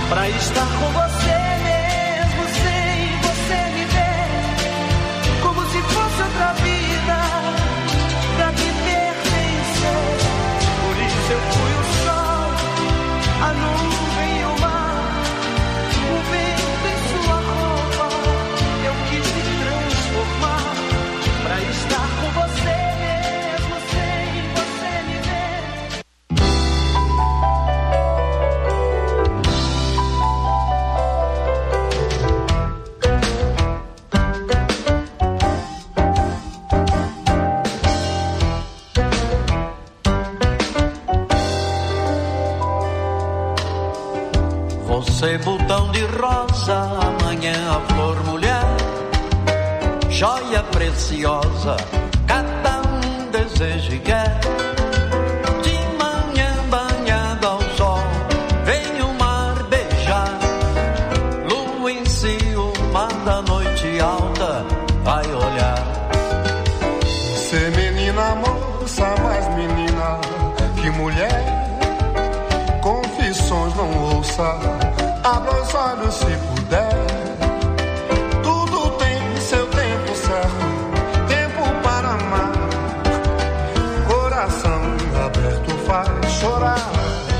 pra estar com você mesmo sem você me ver, como se fosse outra vida pra me pertencer. Por isso eu fui o sol, a nuvem e o mar, o vento em sua roupa, eu quis me transformar pra estar com você mesmo sem você me ver. Você botão de rosa, amanhã a flor mulher, joia preciosa, cada um deseja e quer. De manhã banhada ao sol, vem o mar beijar, lua enciumada, noite alta, vai olhar. Ser menina moça, mais menina que mulher, confissões não ouça, abra os olhos se puder. Tudo tem seu tempo certo, tempo para amar. Coração aberto faz chorar.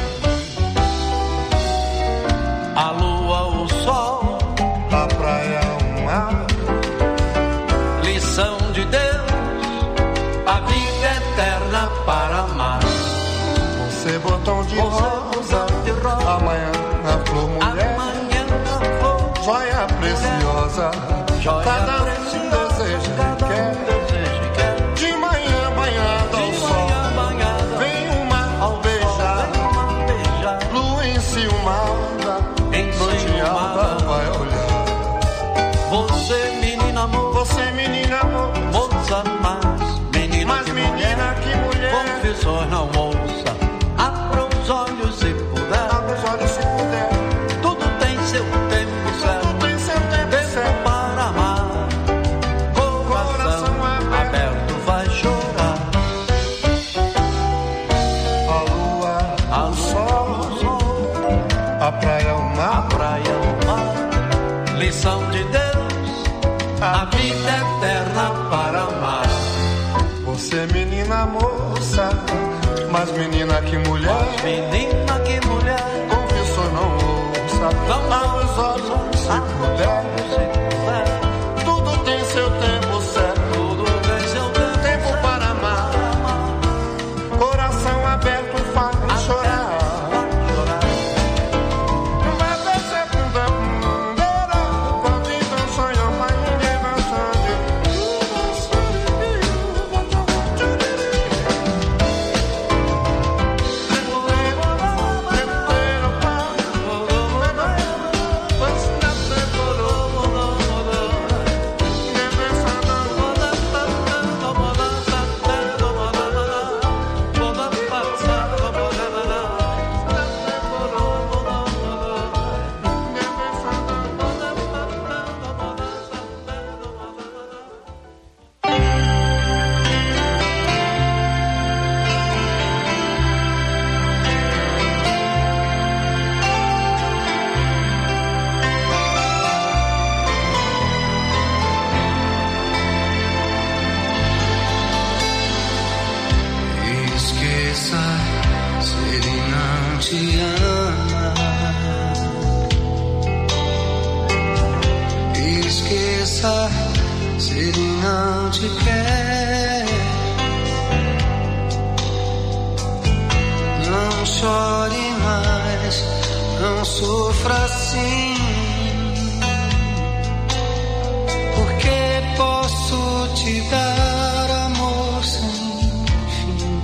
A lua, o sol, A praia, o mar, lição de Deus, a vida eterna para amar. você botão de rosa, amanhã a flor mulher, Amanhã a flor, joia preciosa, cada um deseja e quer. De manhã banhada ao sol, vem o mar ao beijar, lua enciumada, noite alta vai olhar. Você menina amor, moça mais menina que mulher, confissões não ouça, abra os olhos se puder. abre os olhos se puder. Tudo tem seu tempo certo, Tudo tem seu tempo certo. para amar. Coração aberto vai chorar. A lua, o sol, a praia, o mar, Lição de Deus, a vida eterna para amar. você menina moça, mais menina que mulher, Menina que mulher, confissões não ouça, abre os olhos se puder. Tudo tem seu tempo certo, tudo tem seu tempo, tempo para amar. Coração aberto faz chorar. Vai descer bunda bundeira, quando então sonha vai dançando. Esqueça se ele não te ama. Esqueça se ele não te quer. Não chore mais, não sofra assim, porque posso te dar amor sem fim.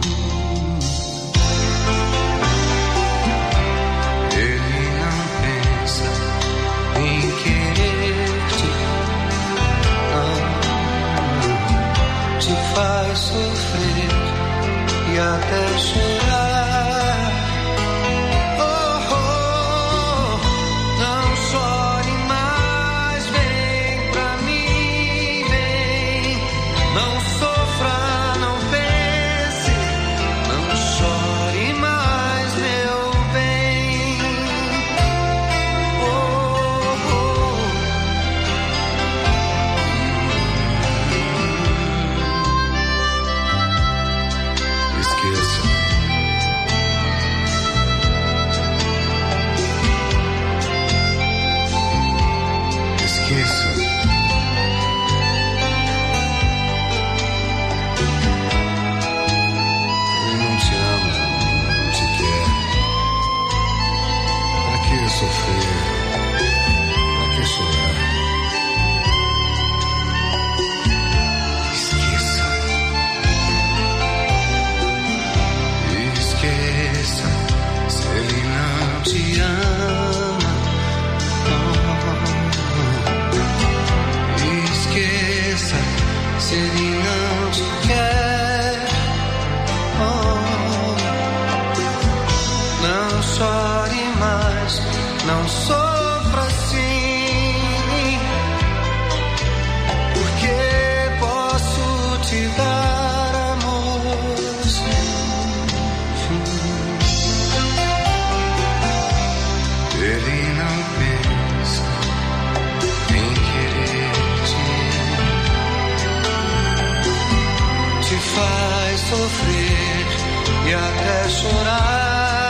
Ele não pensa em querer-te, não, te faz sofrer e até chorar. Não chore mais, vem pra mim, vem. Não sofra, não pense, não chore mais, meu bem. que sofrer? Pra que chorar? Esqueça. Esqueça se ele não te ama. Esqueça se ele não te quer. Não chore mais, não sofra assim, porque posso te dar amor sem fim. Ele não pensa em querer-te, te faz sofrer e até chorar.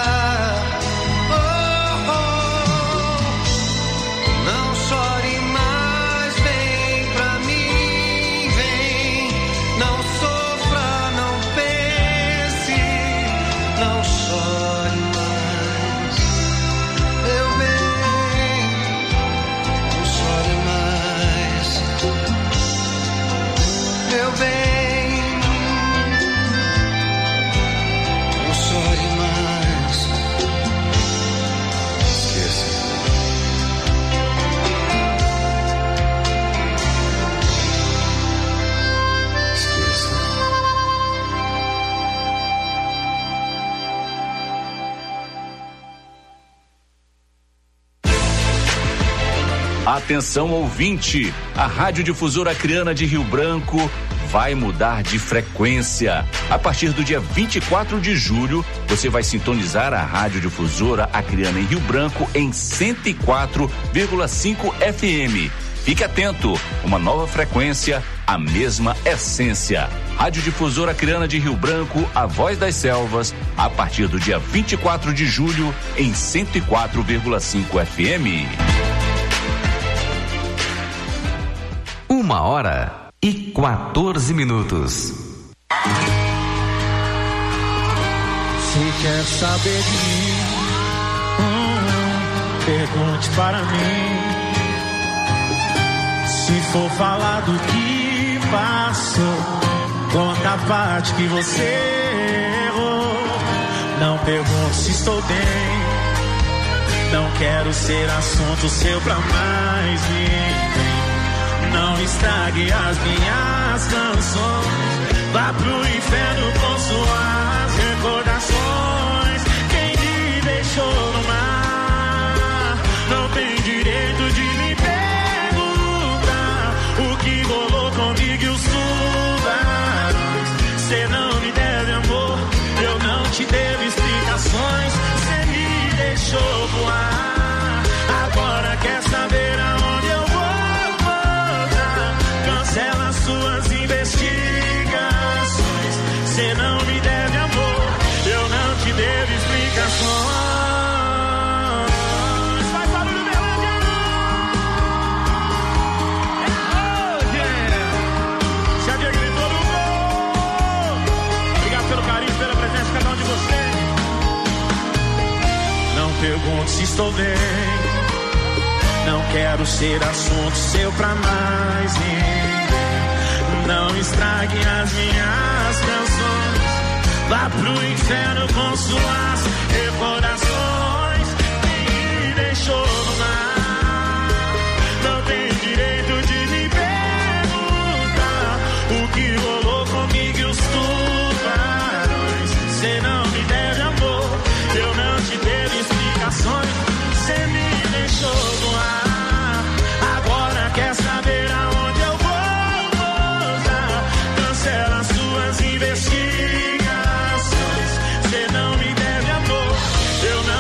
Atenção ouvinte, a Radiodifusora Acreana de Rio Branco vai mudar de frequência. A partir do dia 24 de julho, você vai sintonizar a Radiodifusora Acreana em Rio Branco em 104,5 FM. Fique atento, uma nova frequência, a mesma essência. Radiodifusora Acreana de Rio Branco, a voz das selvas, a partir do dia 24 de julho em 104,5 FM. 1h14. Se quer saber de mim, pergunte para mim. Se for falar do que passou, conta a parte que você errou. Não pergunte se estou bem, não quero ser assunto seu pra mais ninguém. Não estrague as minhas canções, vá pro inferno com suas recordações. Quem me deixou no mar não tem direito de me perguntar o que rolou comigo e os tubarões. Cê não me deve amor, eu não te devo explicações. Cê me deixou voar, agora quer saber aonde eu vou. Cancela suas investigações. Cê não me deve amor, eu não te devo explicações. Faz barulho, Berlândia! Xavier gritou no gol. Obrigado pelo carinho, pela presença de cada um de vocês. Não pergunte se estou bem, não quero ser assunto seu pra mais ninguém. Não estrague as minhas canções, vá pro inferno com suas recordações. Quem me deixou no mar não tem direito de me perguntar o que rolou comigo e os tubarões. Cê não me deve amor, eu não te devo explicações. Cê me deixou no ar, agora quer saber aonde eu vou. Cancela suas investigações. Cê não me deve amor, eu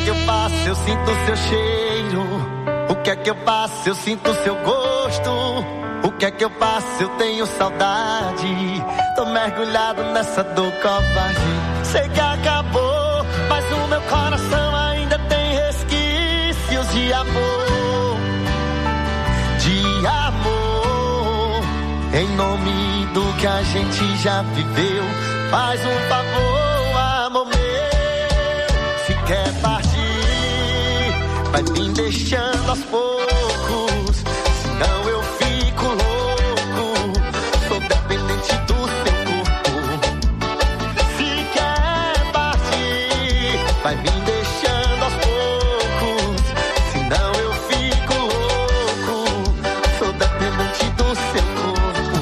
que eu faço? Eu sinto o seu cheiro. O que é que eu faço? Eu sinto o seu gosto. O que é que eu faço? Eu tenho saudade. Tô mergulhado nessa dor covarde. Sei que acabou, mas o meu coração ainda tem resquícios de amor. De amor. Em nome do que a gente já viveu, faz um favor, amor meu. Se quer partir, vai me deixando aos poucos, senão eu fico louco. Sou dependente do seu corpo. Se quer partir, vai me deixando aos poucos, senão eu fico louco. Sou dependente do seu corpo.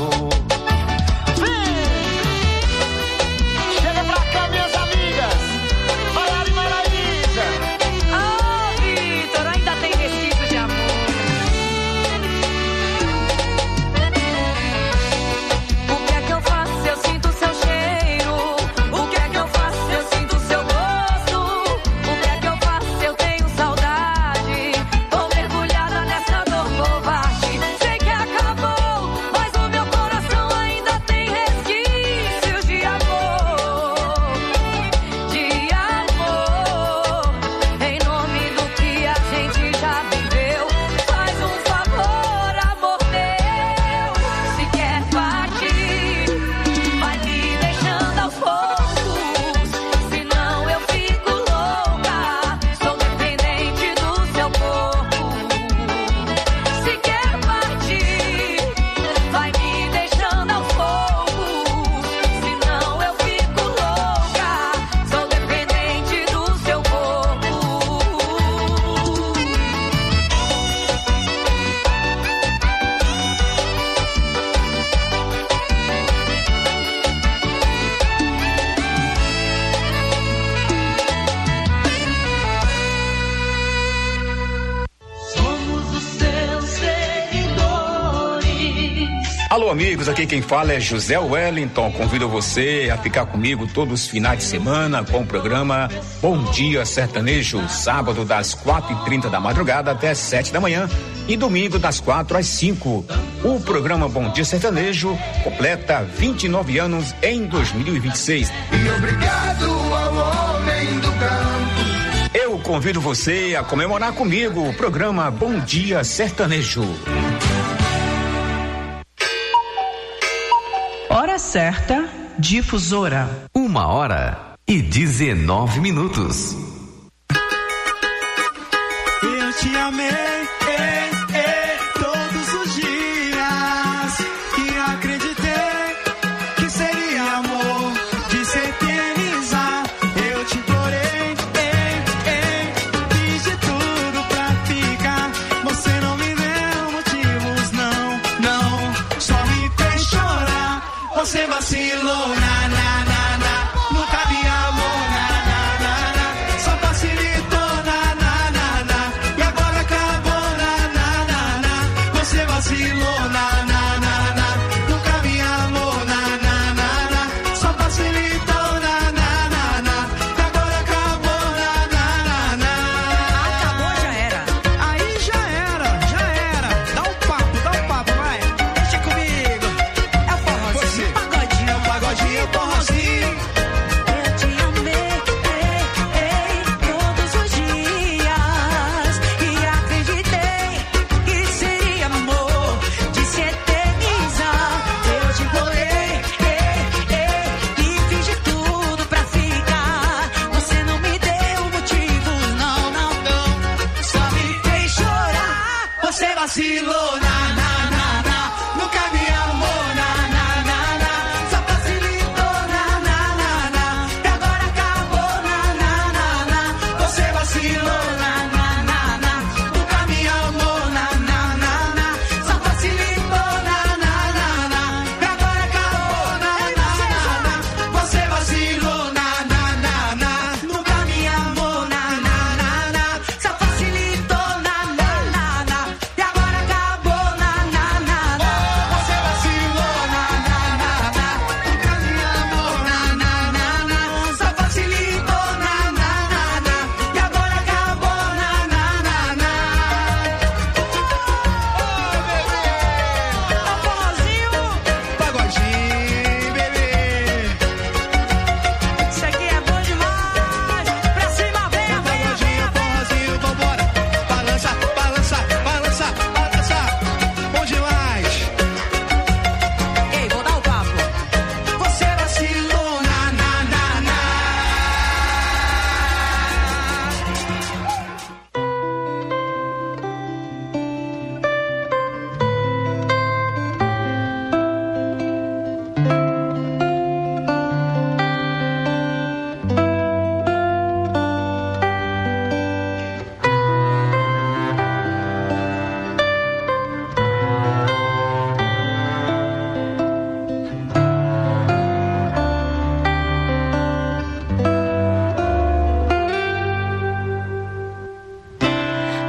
Alô amigos, aqui quem fala é José Wellington. Convido você a ficar comigo todos os finais de semana com o programa Bom Dia Sertanejo, sábado das 4h30 da madrugada até as 7 da manhã e domingo das 4 às 5. O programa Bom Dia Sertanejo completa 29 anos em 2026. E obrigado ao homem do campo. Eu convido você a comemorar comigo o programa Bom Dia Sertanejo. Hora certa, Difusora. 1h19. Eu te amei, todos os dias, e acreditei que seria amor de se eternizar. Eu te implorei, fiz de tudo pra ficar. Você não me deu motivos, não, só me fez chorar. Você vacilou, nunca vi amor, só facilitou, e agora acabou, você vacilou, nunca vi amor, só facilitou, e agora acabou, Acabou, já era. Aí já era, dá um papo, vai, deixa comigo. É o forrozinho, pagodinho, forrozinho. Eu te amei, todos os dias, e acreditei que seria amor de se eternizar. Eu te implorei, e fiz de tudo pra ficar. Você não me deu motivos, não, só me fez chorar. Você vacilou, nunca me amou, só facilitou, e agora acabou, você vacilou, nunca me amou, só facilitou, e agora acabou, você vacilou, nunca me amou, só facilitou, e agora acabou,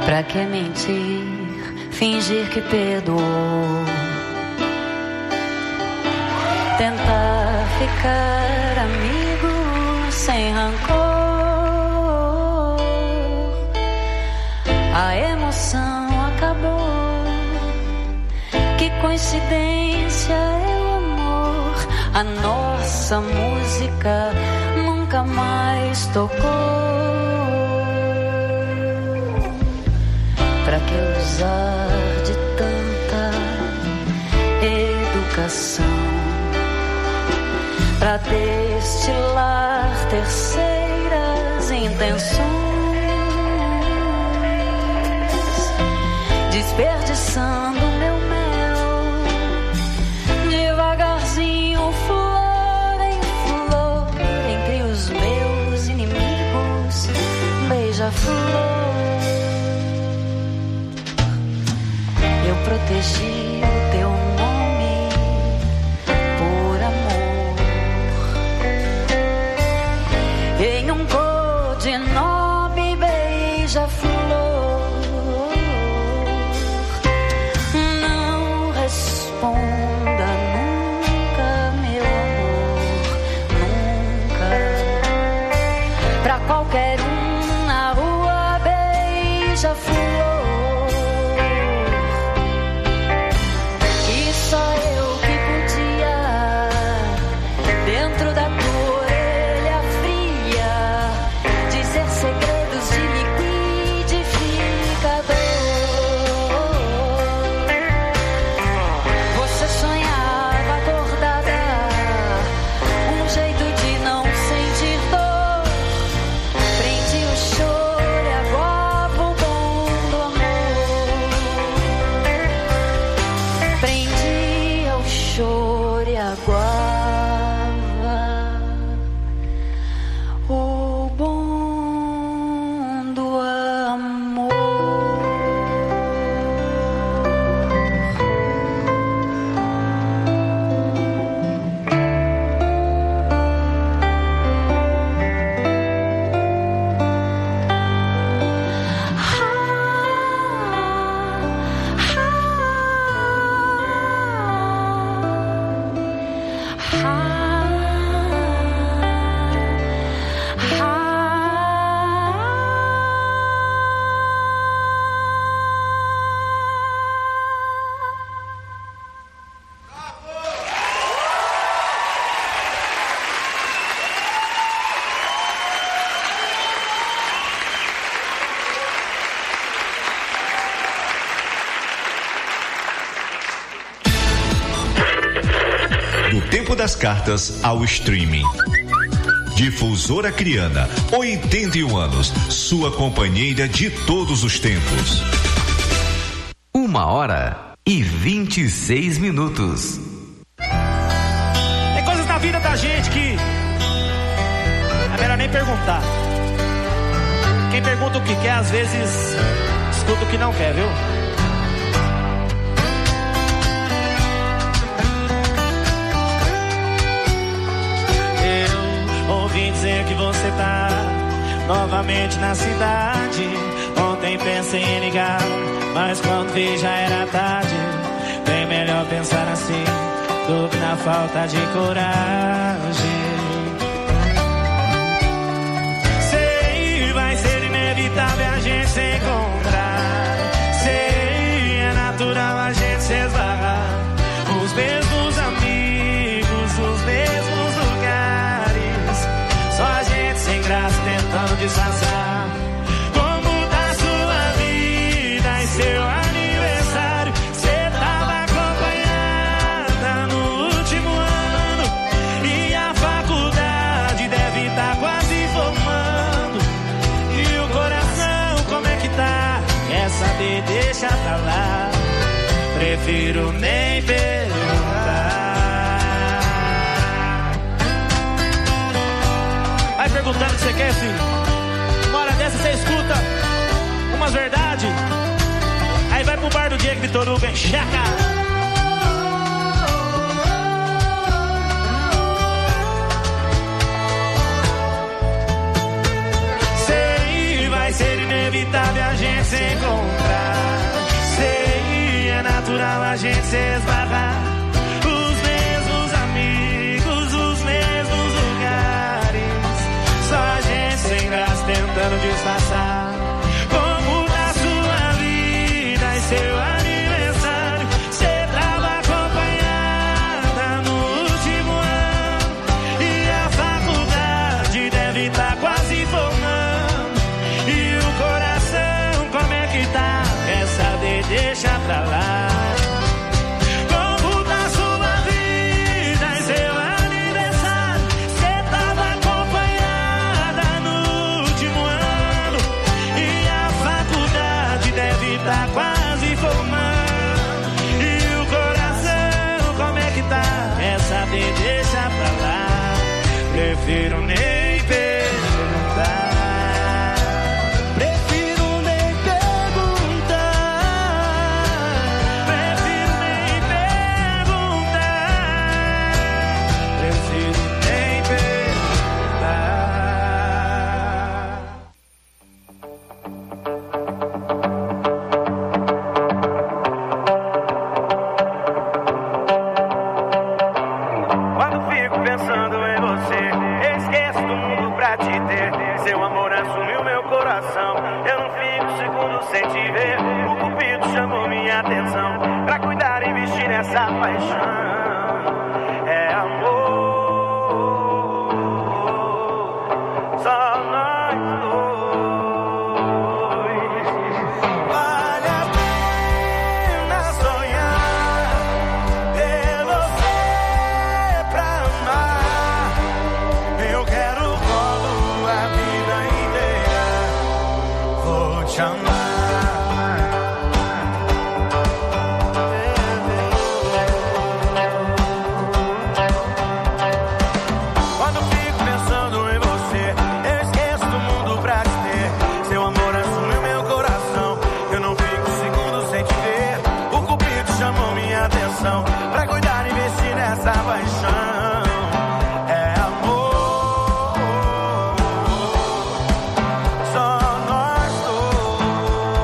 Pra que mentir, fingir que perdoou? Tentar ficar amigo sem rancor. A emoção acabou. Que coincidência é o amor. A nossa música nunca mais tocou. Pra que usar de tanta educação? Pra destilar terceiras intenções, desperdiçando meu mel, devagarzinho, flor em flor, entre os meus inimigos, beija-flor. Eu protegi o teu nome por amor, em um codinome beija-flor. Não responda nunca, meu amor, nunca. Pra qualquer um na rua beija-flor. Das cartas ao streaming. Difusora Criana, 81 anos, sua companheira de todos os tempos. 1h26. Tem coisas na vida da gente que é melhor nem perguntar. Quem pergunta o que quer, às vezes escuta o que não quer, viu? Ouvi dizer que você tá novamente na cidade. Ontem pensei em ligar, mas quando vi já era tarde. Bem melhor pensar assim do que na falta de coragem. Sei, vai ser inevitável a gente se encontrar. Sei, é natural a gente se esbarrar. Os mesmos amigos, os mesmos lugares, só a gente sem graça tentando disfarçar. Como tá sua vida e seu aniversário? Cê tava acompanhada no último ano e a faculdade deve tá quase formando. E o coração, como é que tá? Quer saber? Deixa pra lá. Prefiro nem perguntar. Vai perguntando o que você quer, filho. Uma hora dessa você escuta umas verdades. Aí vai pro bar do Diego Vitor Hugo, enche a cara. Sei, vai ser inevitável a gente se encontrar. Sei, é natural a gente se esbarrar. Os mesmos amigos, os mesmos lugares. Só a gente sem graça tentando disfarçar. Como tá sua vida e seu aniversário? Cê tava acompanhada no último ano. E a faculdade deve tá quase formando. E o coração, como é que tá? Quer saber, deixa pra lá. Como tá sua vida e seu aniversário? Cê tava acompanhada no último ano. E a faculdade deve tá quase formando. E o coração, como é que tá? Quer saber, deixa pra lá. Prefiro nem perguntar. Prefiro nem perguntar. Prefiro nem perguntar. Prefiro nem perguntar. Quando fico pensando em você, esqueço do mundo pra te ter. Seu amor assumiu meu coração. Eu não fico segundo sem te ver. O cupido chamou minha atenção pra cuidar e investir nessa paixão. É amor, só nós dois. Vale a pena sonhar, ter você pra amar. Eu quero colo a vida inteira. Vou te amar. Quando fico pensando em você, eu esqueço do mundo pra te ter. Seu amor assumiu meu coração. Eu não fico segundo sem te ver. O cupido chamou minha atenção pra cuidar e investir nessa paixão. É amor, só nós dois.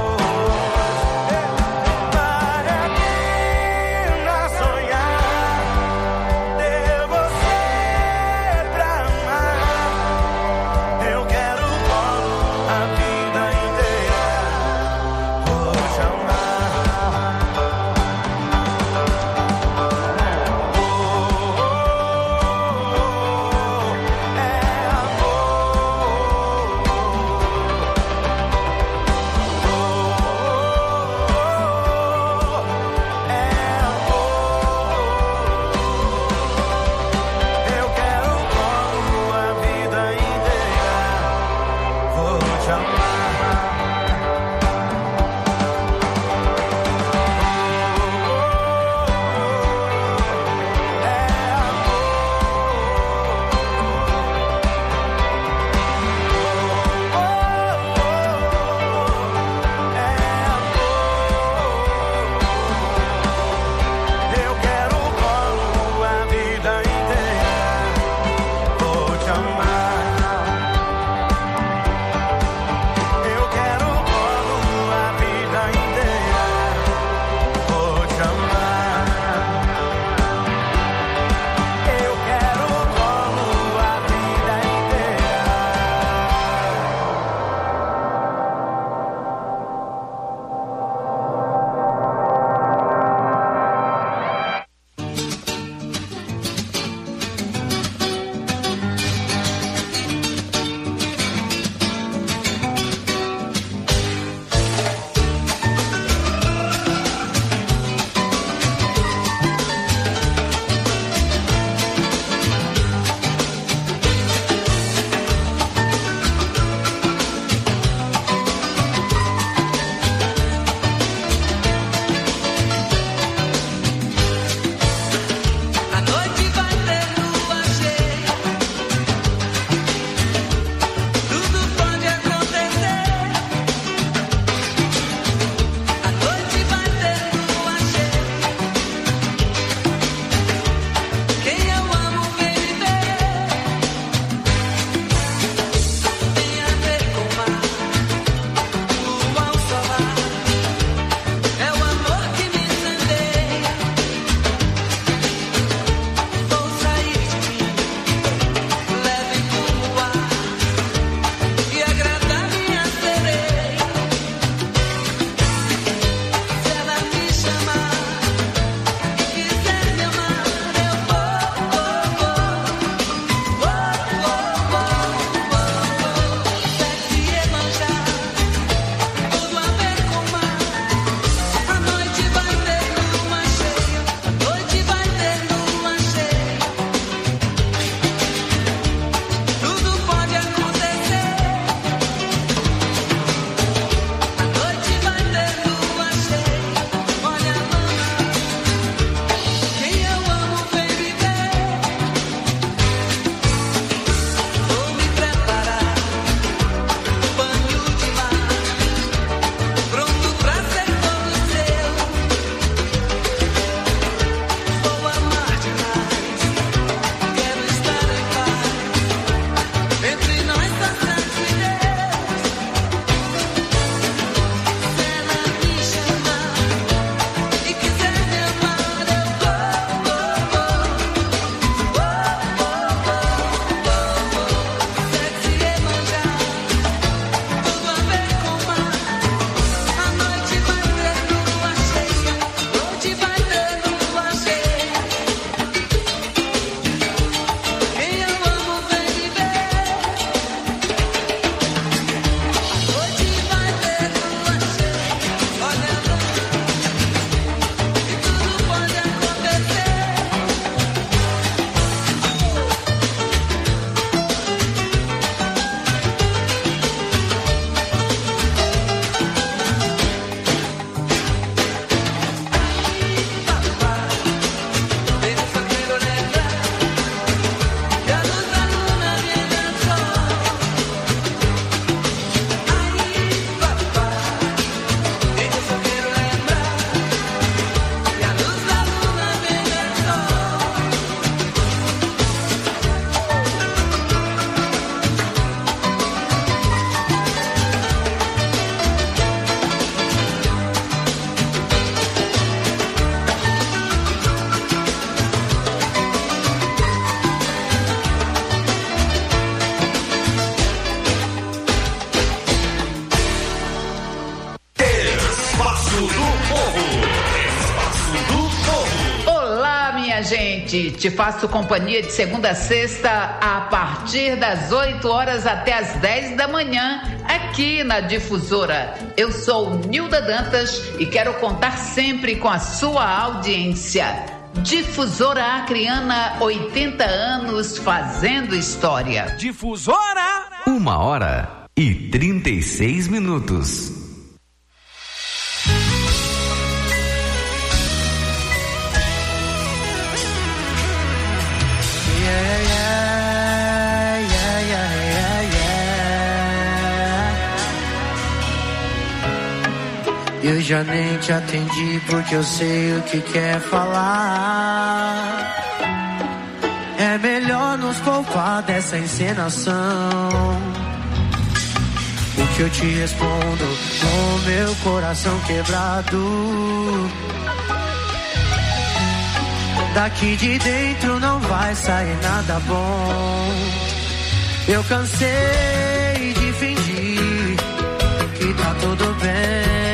minha gente, te faço companhia de segunda a sexta a partir das 8 horas até as 10 da manhã aqui na Difusora. Eu sou Nilda Dantas e quero contar sempre com a sua audiência. Difusora Acreana, 80 anos fazendo história. Difusora! 1h36. Eu já nem te atendi porque eu sei o que quer falar. É melhor nos poupar dessa encenação. O que eu te respondo com meu coração quebrado. Daqui de dentro não vai sair nada bom. Eu cansei de fingir que tá tudo bem.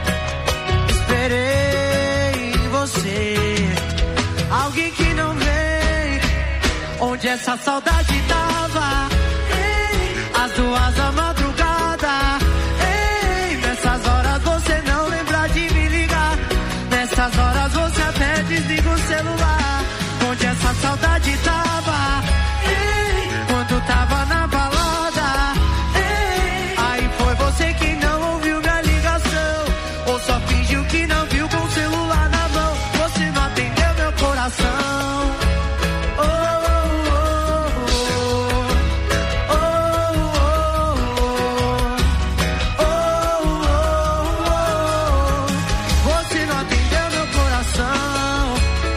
Esperei em você alguém que não vem. Onde essa saudade tava? Às 2 da madrugada. Nessas horas você não lembra de me ligar. Nessas horas você até desliga o celular. Onde essa saudade tava? Quando tava na balada. Aí foi você que não ouviu minha ligação. Ou só fingiu que não viu com o celular na mão. Você não atendeu meu coração. Você não atendeu meu coração.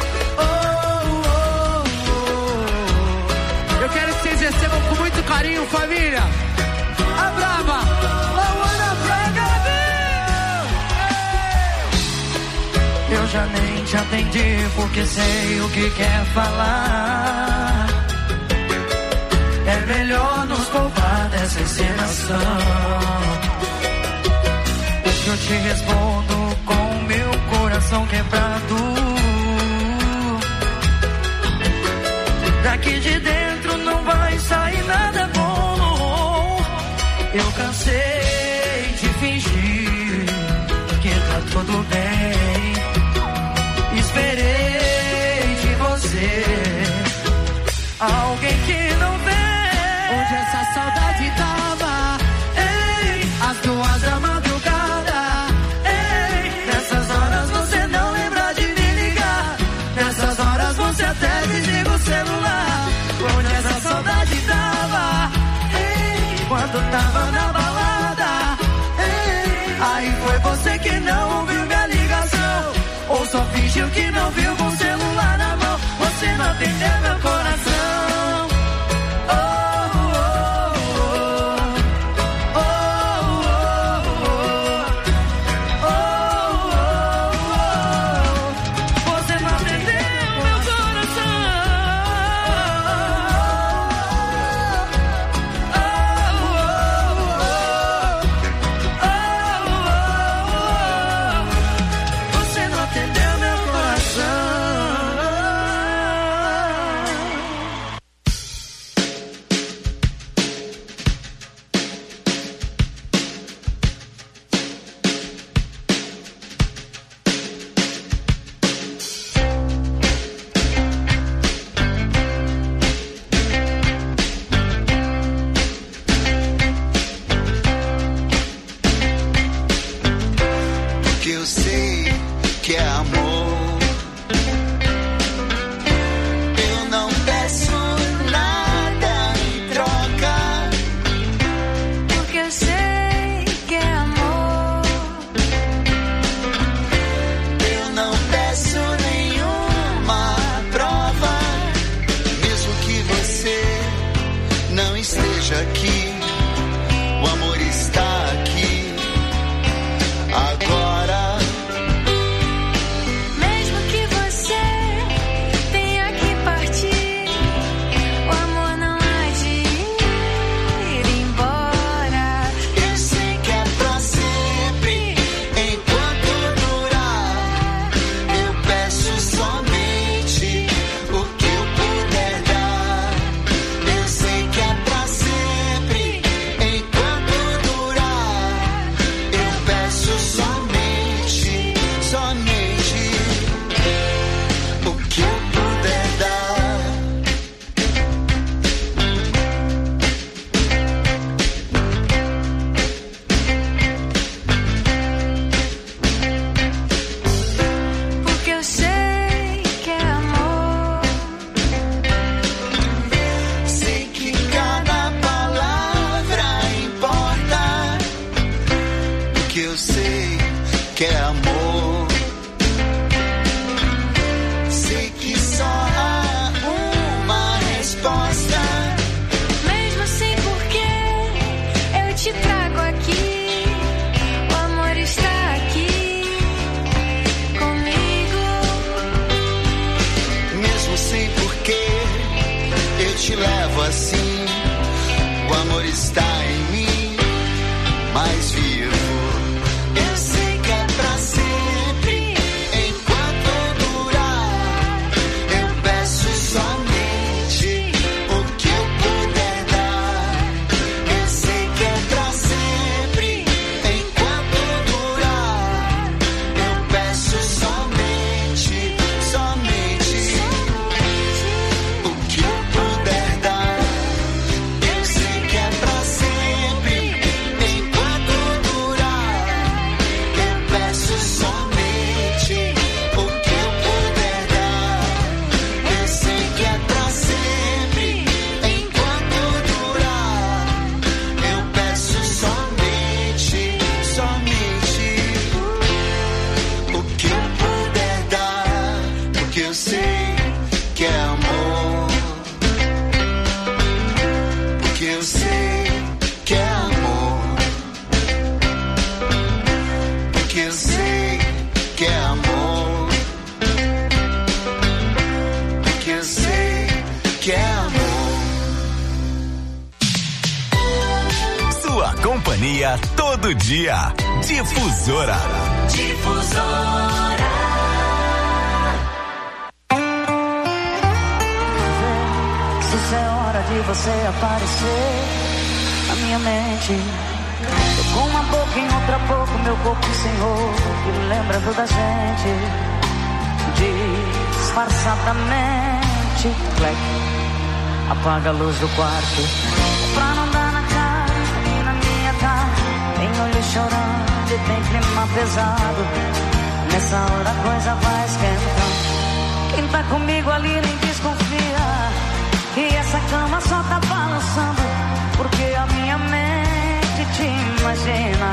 Eu quero que vocês recebam com muito carinho, família. A Brava, Luana Braga. Eu já nem te atendi porque sei o que quer falar. É melhor nos poupar dessa encenação. O que eu te respondo com meu coração quebrado. Daqui de dentro não vai sair nada bom. Eu cansei de fingir que tá tudo bem. Esperei de você alguém que não vem. Onde essa saudade tava? Às 2 da madrugada. Nessas horas você não lembra de me ligar. Nessas horas você até desliga o celular. Onde essa saudade tava? Quando tava na balada. Aí foi você que não ouviu minha ligação. Ou só fingiu que não viu com o celular na mão. Você não atendeu meu coração. Você não atendeu meu coração. Você não atendeu meu coração. Que eu sei que é amor. Eu não peço nada em troca. Porque eu sei que é amor. Eu não peço nenhuma prova. Mesmo que você não esteja aqui, o amor está aqui agora. que é amor. Sei que só há uma resposta. Mesmo assim, porque eu te trago aqui, o amor está aqui comigo. Mesmo assim, porque eu te levo assim, o amor está em mim, mais vivo. Eu sei que é pra sempre, enquanto durar. Eu peço somente o que eu puder dar. Eu sei que é pra sempre, enquanto durar. Eu peço somente o que eu puder dar. Eu sei que é pra sempre, enquanto durar. Eu peço somente o que eu puder dar. Eu sei que é pra sempre, enquanto durar. Eu peço somente o que eu puder dar. Porque eu sei que é amor. Porque eu sei que é amor. Porque eu sei que é amor. Porque eu sei que é amor. Sua companhia todo dia. Difusora. Se isso é hora de você aparecer na minha mente. Tô com uma boca em outra boca, meu corpo sem roupa, que lembrando da gente. Disfarçadamente, Black, apaga a luz do quarto, pra não dar na cara e na minha cara. Tem olho chorando e tem clima pesado. Nessa hora a coisa vai esquentar. Quem tá comigo ali nem desconfia, e essa cama só tá balançando, porque a minha mente te imagina.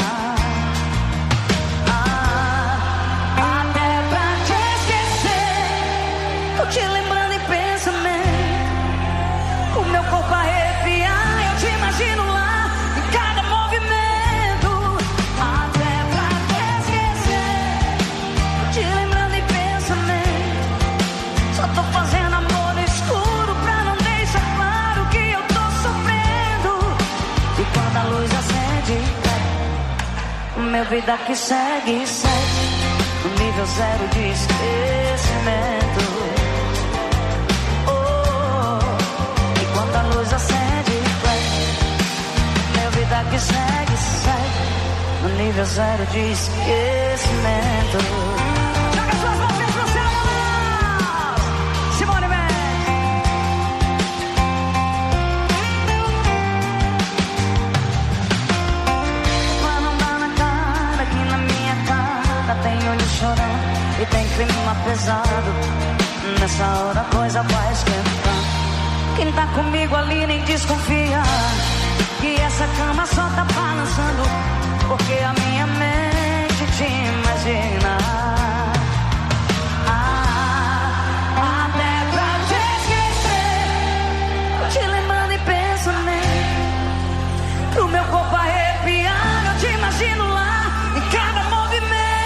Até pra te esquecer, tô te lembrando em pensamento. O meu corpo arrepia, eu te imagino lá, em cada movimento. Até pra te esquecer, tô te lembrando em pensamento. Só tô fazendo amor no escuro pra não deixar claro que eu tô sofrendo. E quando a luz acende, meu vida que segue, segue no nível zero de esquecimento. E quando a luz acende, meu vida que segue, segue no nível zero de esquecimento. Joga suas mãos pro céu, Simone Mendes. Tem olho chorando e tem clima pesado. Nessa hora a coisa vai esquentar. Quem tá comigo ali nem desconfia, que essa cama só tá balançando, porque a minha mente te imagina. Até pra te esquecer, tô te lembrando em pensamento. O meu corpo arrepiando, eu te imagino lá, em cada movimento.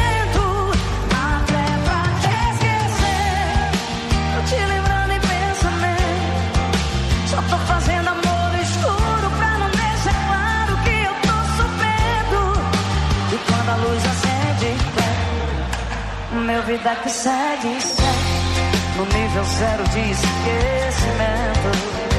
Te lembrando em pensamento. Só tô fazendo amor no escuro pra não deixar claro que eu tô sofrendo. E quando a luz acende, meu vida que segue, segue no nível zero de esquecimento.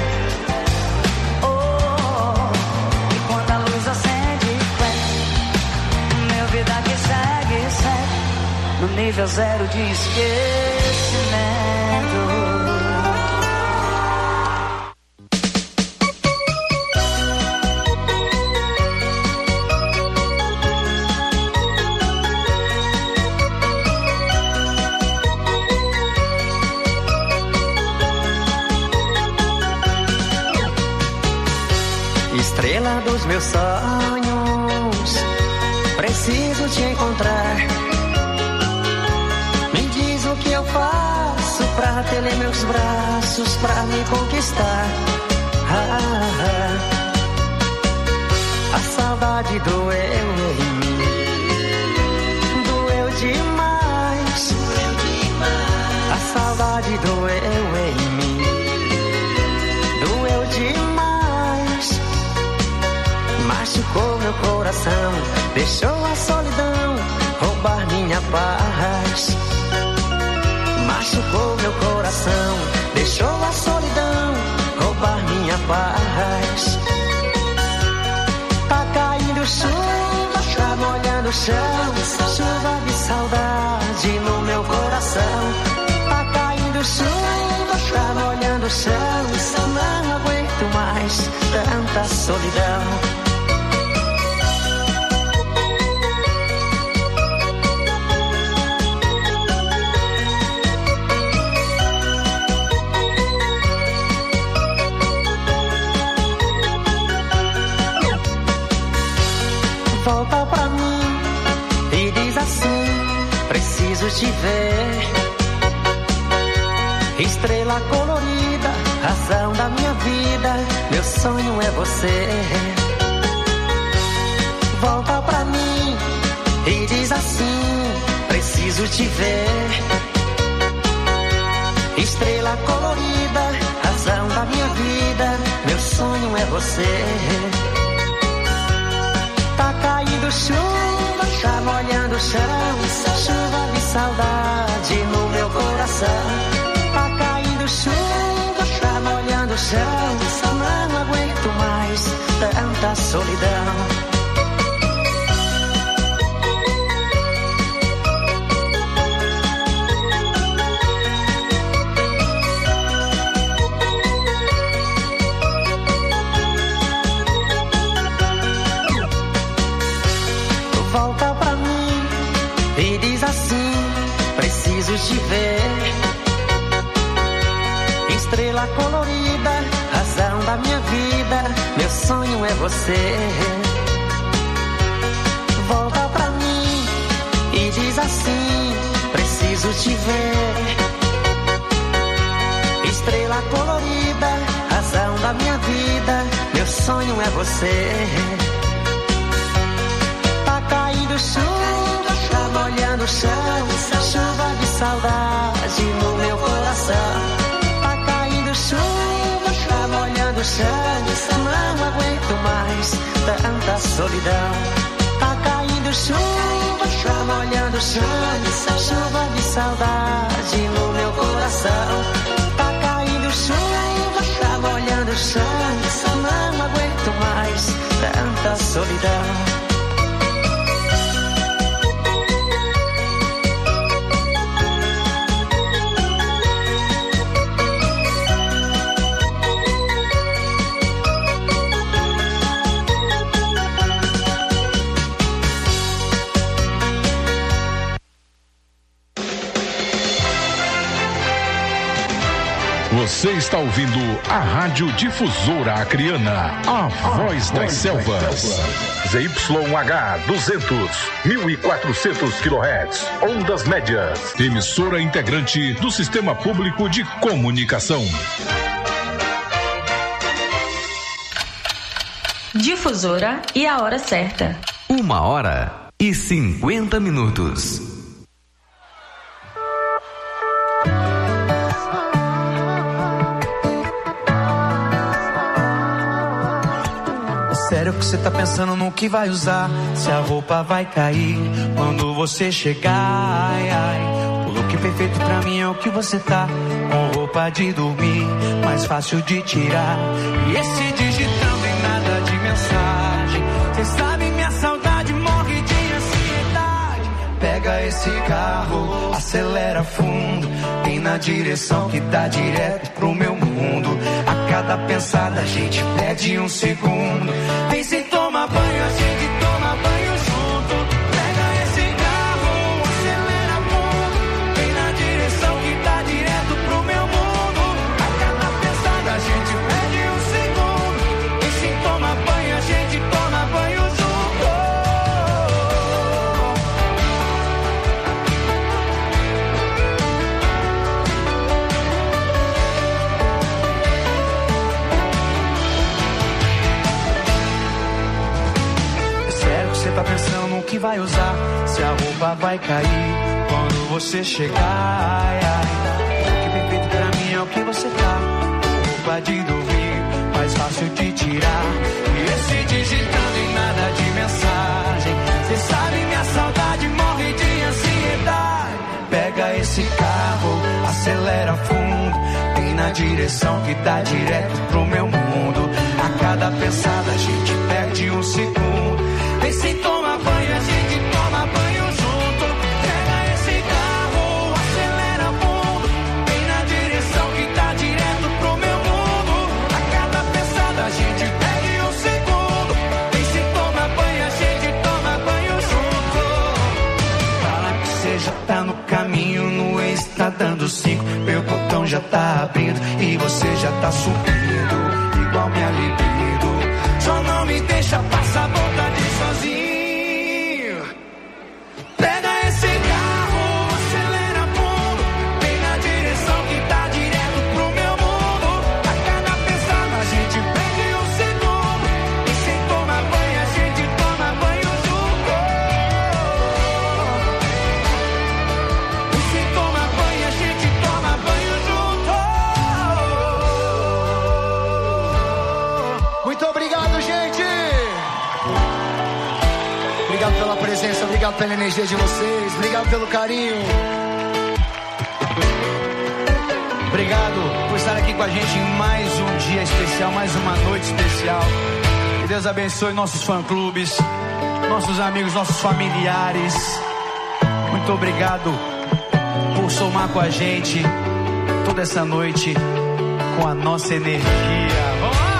E quando a luz acende, meu vida que segue, segue no nível zero de esquecimento. Estrela dos meus sonhos, preciso te encontrar. basta ele em meus braços pra me conquistar. A saudade doeu em mim, doeu demais. A saudade doeu em mim, doeu demais. Machucou meu coração, deixou a solidão roubar minha paz. Machucou meu coração, deixou a solidão roubar minha paz. Tá caindo chuva, tá molhando o chão, chuva de saudade no meu coração. Tá caindo chuva, tá molhando o chão, não aguento mais tanta solidão. Volta pra mim e diz assim: preciso te ver. Estrela colorida, razão da minha vida, meu sonho é você. Volta pra mim e diz assim: preciso te ver. Estrela colorida, razão da minha vida, meu sonho é você. Tá caindo chuva, tá molhando o chão, chuva de saudade no meu coração. Tá caindo chuva, tá molhando o chão, não aguento mais tanta solidão. Volta pra mim e diz assim: preciso te ver. Estrela colorida, razão da minha vida, meu sonho é você. Volta pra mim e diz assim: preciso te ver. Estrela colorida, razão da minha vida, meu sonho é você. Caindo chuva, tá molhando o chão, chuva de saudade no meu coração. Tá caindo chuva, tá molhando o chão, não aguento mais tanta solidão. Tá caindo chuva, tá molhando o chão, chuva de saudade no meu coração. Tá caindo chuva, tá molhando o chão, não aguento mais tanta solidão. Você está ouvindo a Rádio Difusora Acreana, a voz das selvas. ZYH 200, 1400 kHz, ondas médias. Emissora integrante do Sistema Público de Comunicação. Difusora e a hora certa. 1h50. Sério que você tá pensando no que vai usar? Se a roupa vai cair quando você chegar, ai, ai. O look perfeito pra mim é o que você tá, com roupa de dormir, mais fácil de tirar. E esse digitando em nada de mensagem, cê sabe minha saudade morre de ansiedade. Pega esse carro, acelera fundo, tem na direção que dá direto pro meu mundo. A cada pensada a gente perde um segundo. Vem se toma banho, a gente toma banho junto. Pega esse carro, acelera fundo, vem na direção que dá direto pro meu mundo. A cada pensada a gente perde um segundo. Vem se toma banho, a gente toma banho junto. que vai usar, se a roupa vai cair quando você chegar. Ai, ai. O que é perfeito pra mim é o que você tá. Roupa de dormir, mais fácil de tirar. E esse digitando em nada de mensagem. Cê sabe, minha saudade morre de ansiedade. Pega esse carro, acelera fundo, tem na direção que dá direto pro meu mundo. A cada pensada a gente perde um segundo. Vem sem tomar banho, a gente toma banho junto. Pega esse carro, acelera fundo, tem na direção que dá direto pro meu mundo. A cada pensada a gente perde um segundo. Vem sem tomar banho, a gente toma banho junto. Fala que você já tá no caminho, no ex tá dando 5, meu botão já tá abrindo e você já tá subindo, igual minha libido. Só não me deixa passar vontade sozinho. Pega esse carro, acelera fundo, vem na direção que tá direto pro meu mundo. A cada pensada a gente perde um segundo. E sem tomar banho a gente toma banho junto. E sem tomar banho a gente toma banho junto. Muito obrigado, gente. Obrigado pela presença, obrigado pela energia de vocês, obrigado pelo carinho. Obrigado por estar aqui com a gente em mais um dia especial, mais uma noite especial. Que Deus abençoe nossos fã-clubes, nossos amigos, nossos familiares. Muito obrigado por somar com a gente toda essa noite com a nossa energia. Vamos lá!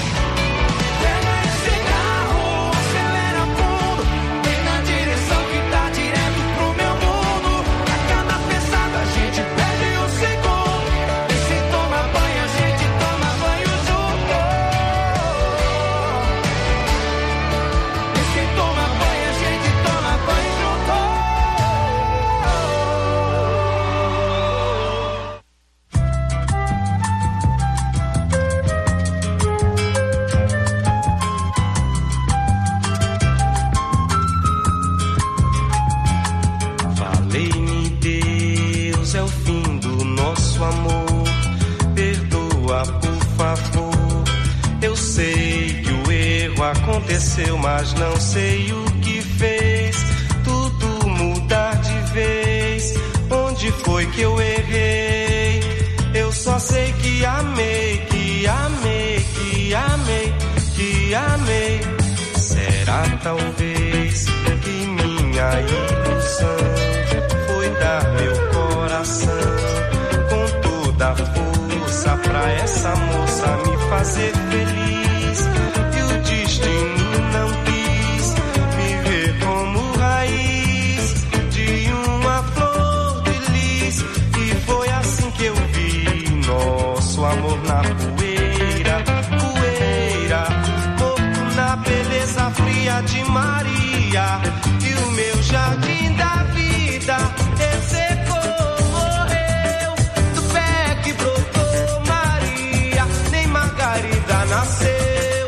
Aconteceu, mas não sei o que fez tudo mudar de vez. Onde foi que eu errei? Eu só sei que amei, que amei, que amei, que amei. Será talvez que minha ilusão foi dar meu coração com toda a força pra essa moça me fazer feliz. Destino não quis me ver como raiz de uma flor de lis. E foi assim que eu vi nosso amor na poeira, poeira, morto na beleza fria de Maria. E o meu jardim da vida ressecou, morreu do pé que brotou Maria, nem Margarida nasceu.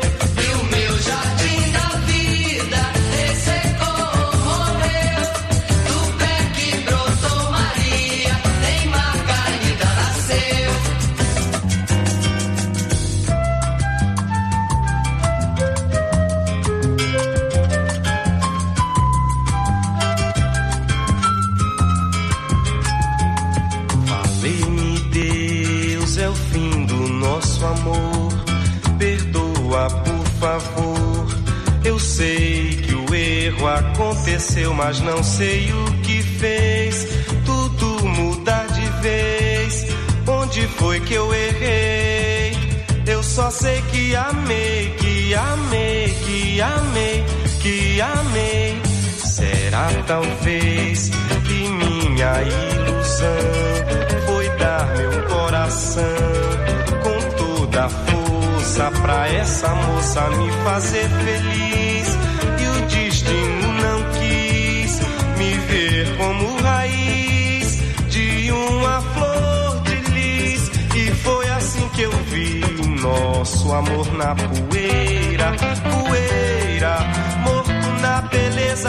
Eu sei que o erro aconteceu, mas não sei o que fez tudo mudar de vez. Onde foi que eu errei? Eu só sei que amei, que amei, que amei, que amei. Será talvez que minha ilusão foi dar meu coração com toda a força pra essa moça me fazer feliz. E o destino não quis me ver como raiz de uma flor de lis. E foi assim que eu vi nosso amor na poeira, poeira, morto na beleza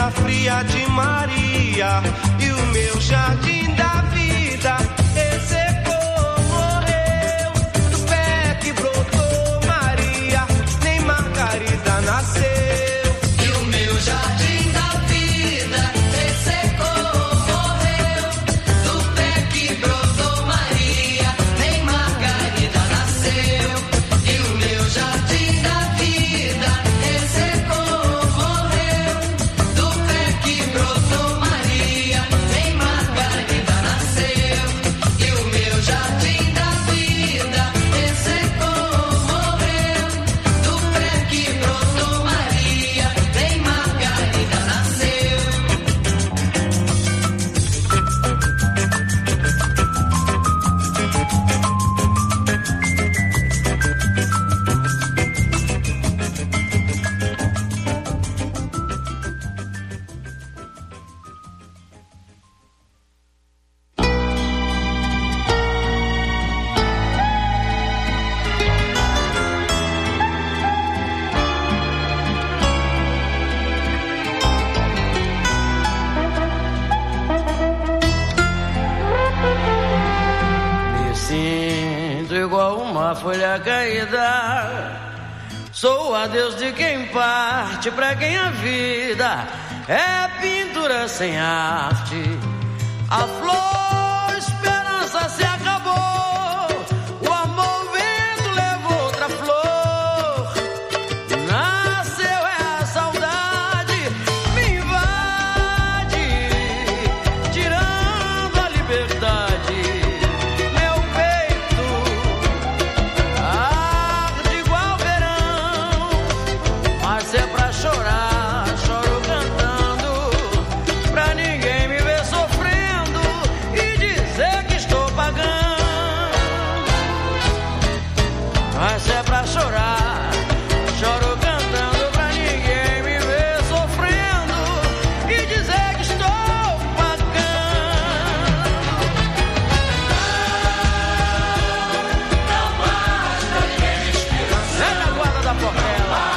terra fria de Maria e o meu jardim da vida ressecou, morreu. Do pé que brotou Maria, nem Margarida nasceu. E o meu jardim da vida ressecou, morreu. Do pé que brotou Maria, nem Margarida nasceu. E o meu jardim da vida ressecou, morreu. Do pé que brotou Maria, nem Margarida nasceu. E o meu jardim da vida ressecou, morreu. Do pé que brotou Maria, nem Margarida nasceu. Me sinto igual uma folha caída. Sou o adeus de quem parte, pra quem a vida é pintura sem arte. A flor, esperança se acabou. O amor, o vento levou outra flor. Nasceu a saudade, me invade, tirando a liberdade. Meu peito arde igual verão, mas se é pra chorar, choro cantando, pra ninguém me ver sofrendo e dizer que estou pagando. Mas se é pra chorar, choro cantando, pra ninguém me ver sofrendo e dizer que estou pagando. Não basta ter inspiração. É na guarda da Portela.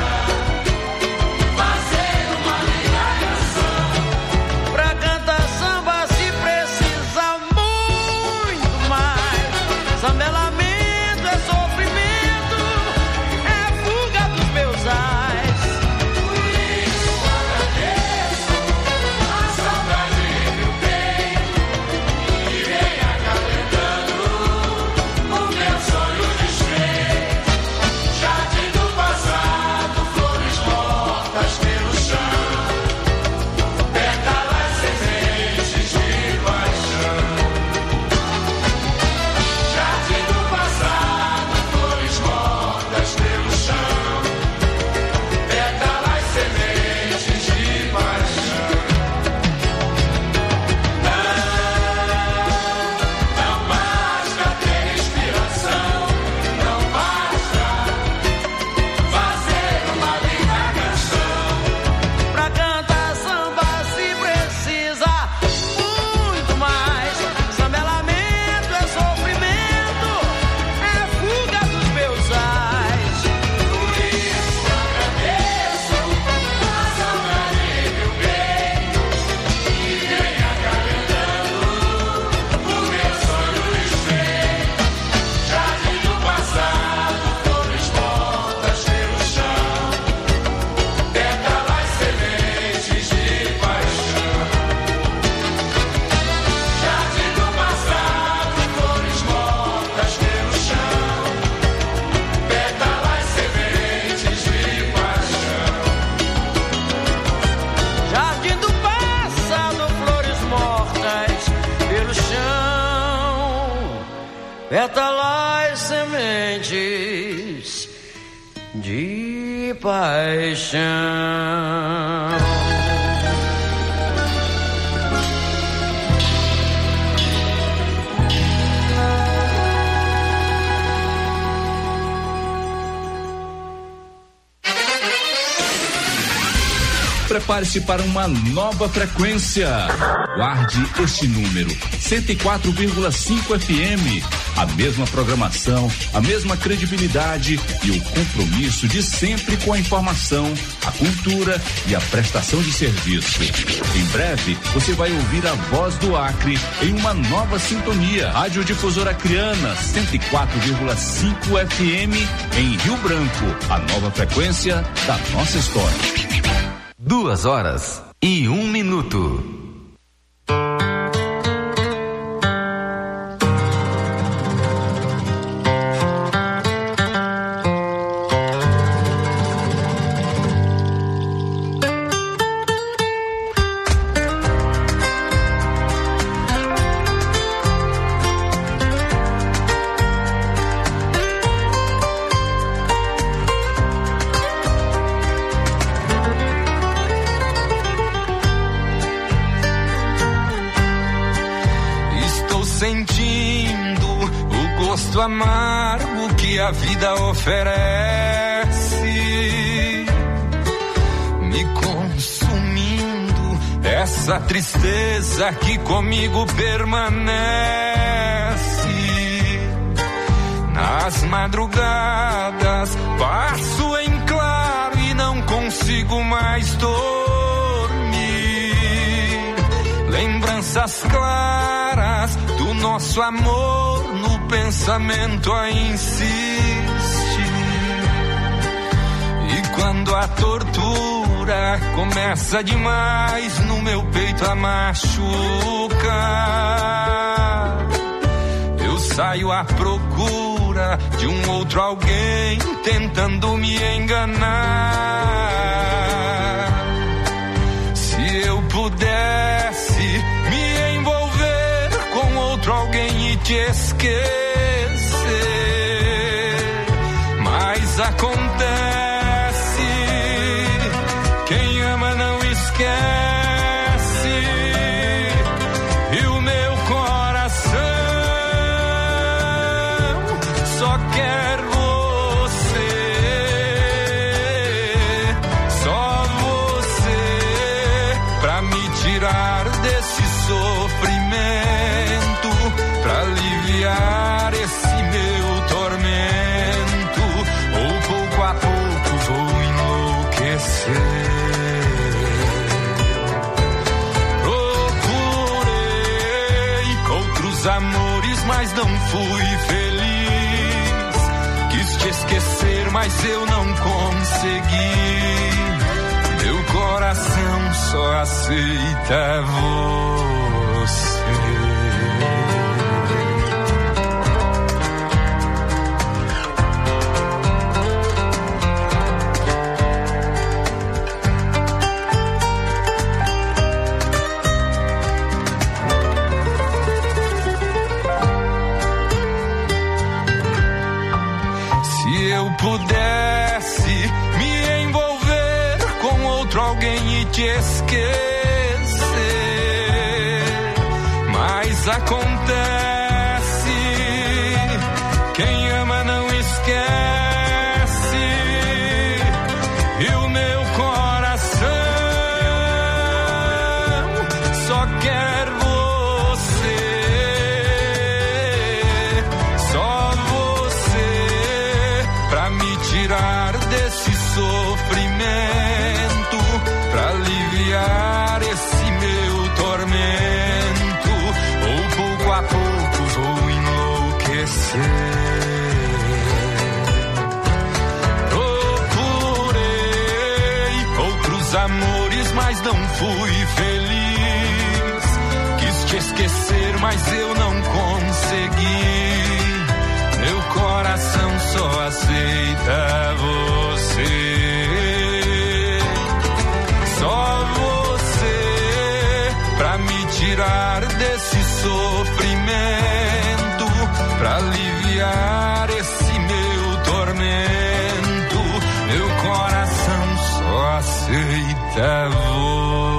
Fazer uma ligação. Pra cantar samba se precisa muito mais. Samba é lamento, é sofrimento, é fuga dos meus ais. Por isso agradeço a saudade que eu tenho, que vem acalentando o meu sonho desfeito. Jardim do passado, flores mortas pelo chão, pétalas sementes de paixão. Jardim do passado, flores mortas pelo chão, pétalas sementes de paixão. Não basta ter inspiração, não basta fazer uma linda canção. Pra cantar samba se precisa muito mais. Samba é lamento, é sofrimento, é fuga dos meus ais. Por isso agradeço a saudade que eu tenho, que vem acalentando o meu sonho desfeito. Jardim do passado, flores mortas pelo chão, pétalas sementes de paixão. Jardim do passado, flores mortas pelo chão, pétalas sementes de paixão. Jardim do passado, flores mortas pelo chão, pétalas sementes de paixão. Prepare Prepare-se para uma nova frequência. Guarde este número: 104,5 FM. A mesma programação, a mesma credibilidade e o compromisso de sempre com a informação, a cultura e a prestação de serviço. Em breve, você vai ouvir a voz do Acre em uma nova sintonia. Rádio Difusora Acreana, 104,5 FM em Rio Branco. A nova frequência da nossa história. 2h01. Amargo que a vida oferece, me consumindo essa tristeza que comigo permanece. Nas madrugadas passo em claro e não consigo mais dormir. Lembranças claras do nosso amor no pensamento a insistir. E quando a tortura começa demais no meu peito a machucar, eu saio à procura de um outro alguém tentando me enganar. Se eu pudesse me envolver com outro alguém e te esquecer, mas acontece, quem ama não esquece, e o meu coração só quer você, só você, pra me tirar desse sofrimento, pra aliviar esse meu tormento, ou pouco a pouco vou enlouquecer. Procurei outros amores, mas não fui feliz. Quis te esquecer, mas eu não consegui. Meu coração só aceita você. Pudesse me envolver com outro alguém e te esquecer, mas acontece, quem ama não esquece, e o meu coração só quer você, só você, pra me tirar desse sofrimento, pra aliviar esse meu tormento, ou pouco a pouco vou enlouquecer. Procurei outros amores, mas não fui feliz. Quis te esquecer, mas eu não consegui. Meu coração só aceita você, só você, pra me tirar desse sofrimento, pra aliviar esse meu tormento. Meu coração só aceita você.